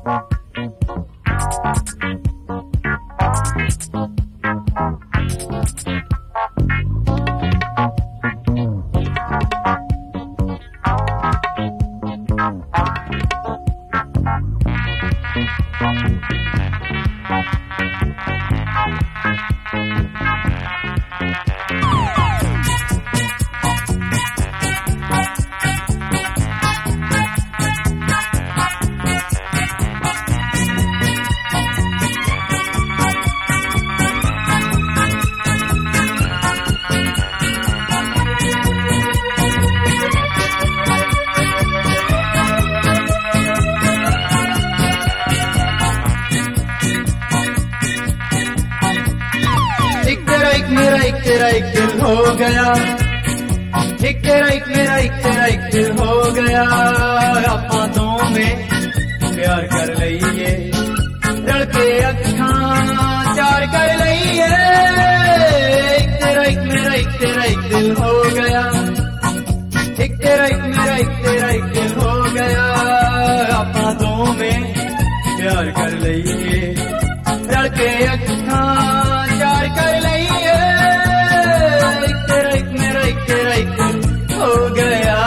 तेरा एक दिल हो गया, एक तेरा एक मेरा एक तेरा एक दिल हो गया। आपां दोवें प्यार कर लईए, रल के अखां चार कर लईए। एक तेरा एक मेरा एक तेरा एक दिल हो गया, एक तेरा एक मेरा एक तेरा एक दिल हो गया। आपां दोवें प्यार कर लईए, रल के अखां चार कर लईए। तेरा एक दिल हो गया।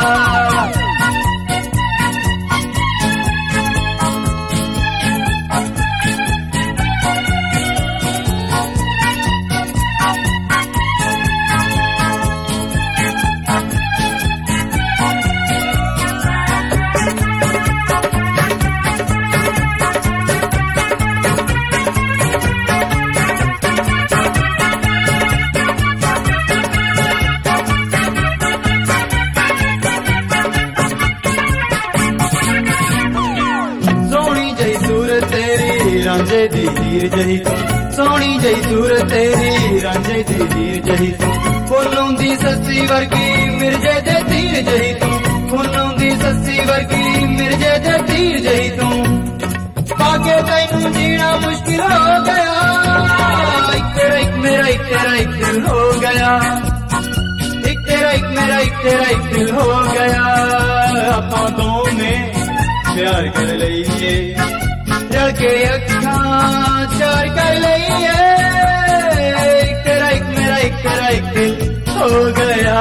रांझे दी हीर जही तू, सोहनी जही सूरत तेरी, रांझे दी हीर जही तू। फुल्लों दी सस्सी वर्गी मिर्जे दे तीर जही तू, फुल्लों दी सस्सी वर्गी मिर्जे दे तीर जही तू। पाके तैनू जीना मुश्किल हो गया, एक तेरा एक मेरा एक तेरा एक दिल हो गया। एक तेरा एक मेरा एक तेरा एक दिल हो गया। आपां दोवें प्यार कर लईए, रल के अखां चार कर लईए। एक तेरा एक मेरा एक तेरा एक दिल हो गया।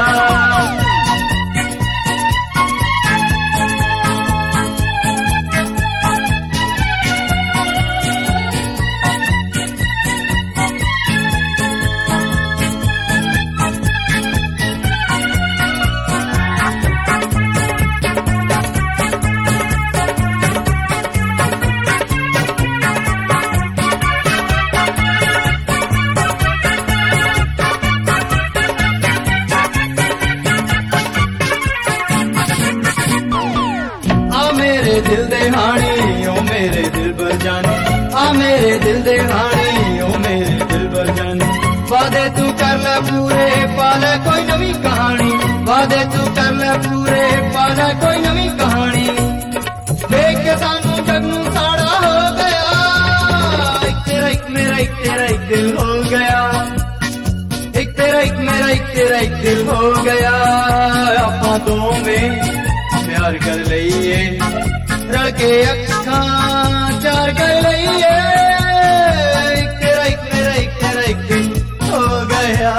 दिल दे हानी ओ मेरे दिल बर जाने, आ मेरे दिल दे हानी ओ मेरे दिल बर जाने। वादे तू कर ले पूरे पाले कोई नवी कहानी, वादे तू कर ले पूरे पाले कोई नवी कहानी। देख के सानू जग नू साड़ा हो गया, एक तेरा एक मेरा एक तेरा एक दिल हो गया। एक तेरा एक मेरा एक तेरा एक दिल हो गया। आपां दोवें प्यार कर लईए, रल के अखां चार कर लईए। एक तेरा एक मेरा एक तेरा एक दिल हो गया।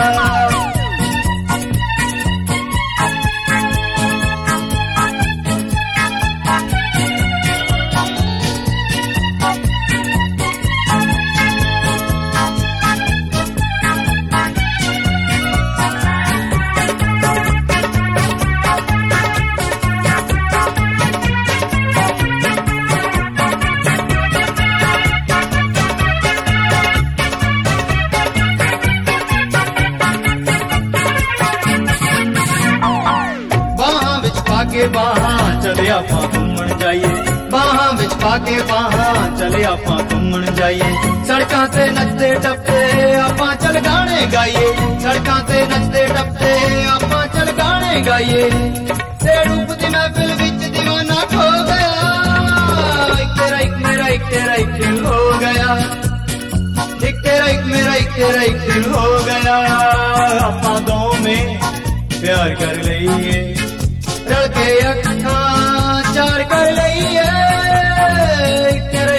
पाके बाहां चले आपां घूमन जाइए, बाहां विच पाके बाहां चले आपां घूमन जाइए। सड़कां ते नचदे टपदे आपां चल गाने गाइए, सड़कां ते नचदे टपदे आपां चल गाने गाइए। ते रूप दी महफिल विच दीवाना खो गया, एक तेरा एक मेरा एक तेरा एक दिल हो गया। एक तेरा एक मेरा एक तेरा एक दिल हो गया। आपां दोवें प्यार कर लईए, रल के अखां चार कर लईए। एक तेरा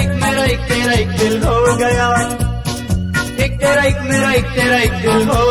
मेरा एक तेरा एक दिल हो